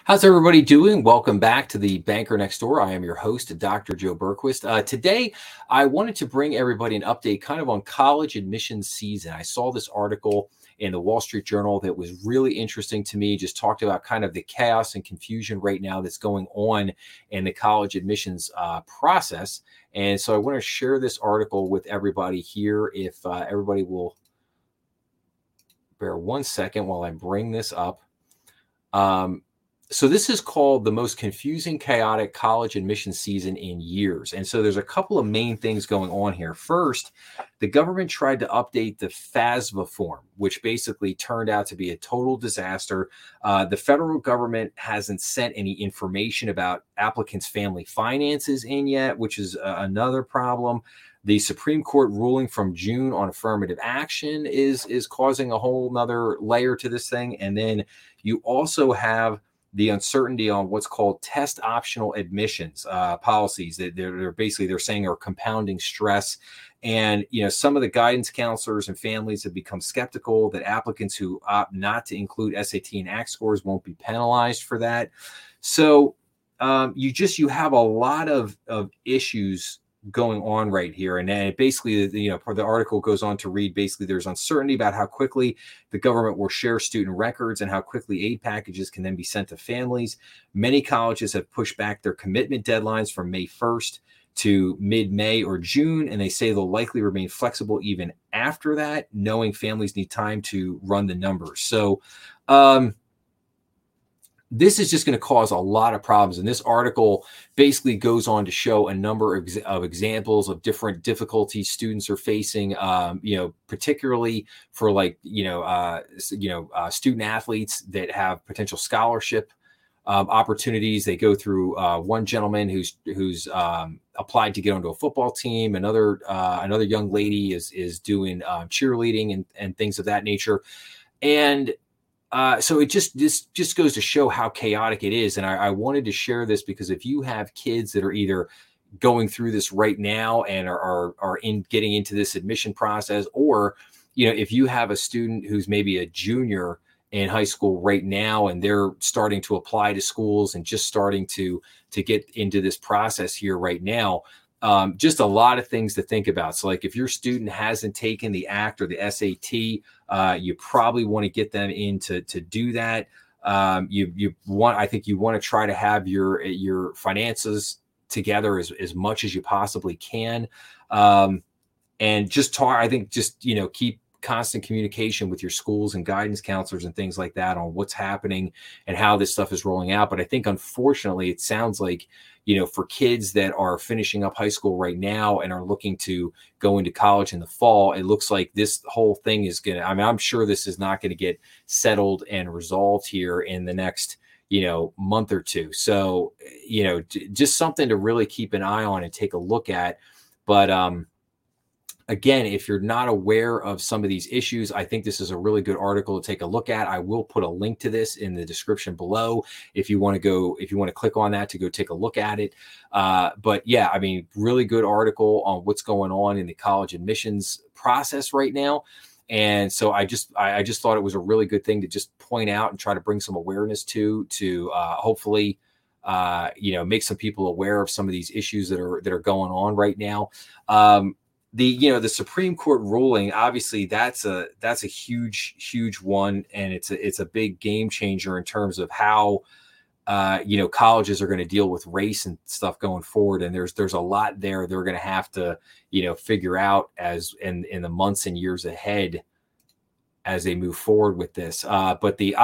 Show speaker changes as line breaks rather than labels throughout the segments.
How's everybody doing? Welcome back to the Banker Next Door. I am your host, Dr. Joe Berquist. Today, I wanted to bring everybody an update kind of on college admissions season. I saw this article in the Wall Street Journal that was really interesting to me, just talked about kind of the chaos and confusion right now that's going on in the college admissions process. And so I want to share this article with everybody here. If everybody will bear 1 second while I bring this up. So this is called the most confusing, chaotic college admission season in years. And so there's a couple of main things going on here. First, the government tried to update the FAFSA form, which basically turned out to be a total disaster. The federal government hasn't sent any information about applicants' family finances in yet, which is another problem. The Supreme Court ruling from June on affirmative action is causing a whole nother layer to this thing. And then you also have the uncertainty on what's called test optional admissions policies that they're saying are compounding stress. And, some of the guidance counselors and families have become skeptical that applicants who opt not to include SAT and ACT scores won't be penalized for that. So you have a lot of issues going on right here. And then basically, the article goes on to read, basically, there's uncertainty about how quickly the government will share student records and how quickly aid packages can then be sent to families. Many colleges have pushed back their commitment deadlines from May 1st to mid-May or June, and they say they'll likely remain flexible even after that, knowing families need time to run the numbers. So, this is just going to cause a lot of problems. And this article basically goes on to show a number of examples of different difficulties students are facing, particularly for student athletes that have potential scholarship opportunities. They go through one gentleman who's applied to get onto a football team. Another young lady is doing cheerleading and things of that nature. And so this just goes to show how chaotic it is. And I wanted to share this because if you have kids that are either going through this right now and are getting into this admission process, or, if you have a student who's maybe a junior in high school right now and they're starting to apply to schools and just starting to get into this process here right now, just a lot of things to think about. So like if your student hasn't taken the ACT or the SAT, you probably want to get them in to do that. I think you want to try to have your finances together as much as you possibly can. And just keep constant communication with your schools and guidance counselors and things like that on what's happening and how this stuff is rolling out. But I think, unfortunately, it sounds like, for kids that are finishing up high school right now and are looking to go into college in the fall, it looks like this whole thing is I'm sure this is not going to get settled and resolved here in the next, month or two. So, just something to really keep an eye on and take a look at. But, again, if you're not aware of some of these issues, I think this is a really good article to take a look at. I will put a link to this in the description below if you want to click on that to go take a look at it. But yeah, really good article on what's going on in the college admissions process right now. And so I just thought it was a really good thing to just point out and try to bring some awareness to hopefully make some people aware of some of these issues that are going on right now. The Supreme Court ruling, obviously that's a huge one, and it's a big game changer in terms of how colleges are going to deal with race and stuff going forward. And there's a lot there they're going to have to figure out as in the months and years ahead as they move forward with this. But the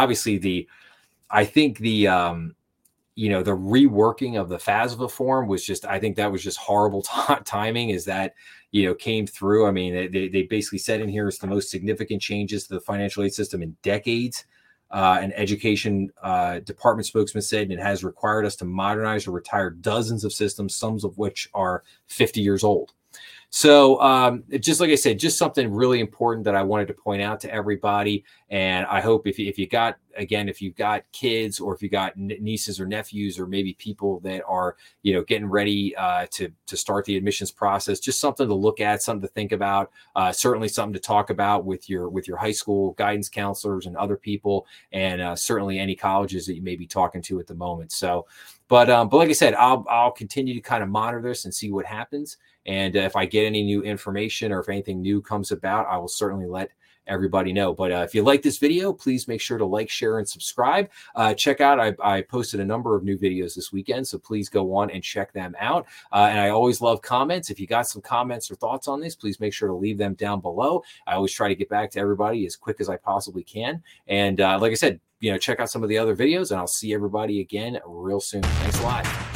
reworking of the FAFSA form was just, I think that was just horrible timing as that, came through. I mean, they basically said in here it's the most significant changes to the financial aid system in decades. An education department spokesman said it has required us to modernize or retire dozens of systems, some of which are 50 years old. So just like I said, just something really important that I wanted to point out to everybody. And I hope if you got again, if you've got kids or if you got nieces or nephews or maybe people that are, you know, getting ready to start the admissions process, just something to look at, something to think about, certainly something to talk about with your high school guidance counselors and other people, and certainly any colleges that you may be talking to at the moment. So, but like I said, I'll continue to kind of monitor this and see what happens. And if I get any new information or if anything new comes about, I will certainly let everybody know. But if you like this video, please make sure to like, share, and subscribe. Check out, I posted a number of new videos this weekend, so please go on and check them out. And I always love comments. If you got some comments or thoughts on this, please make sure to leave them down below. I always try to get back to everybody as quick as I possibly can. And like I said, you know, check out some of the other videos, and I'll see everybody again real soon. Thanks a lot.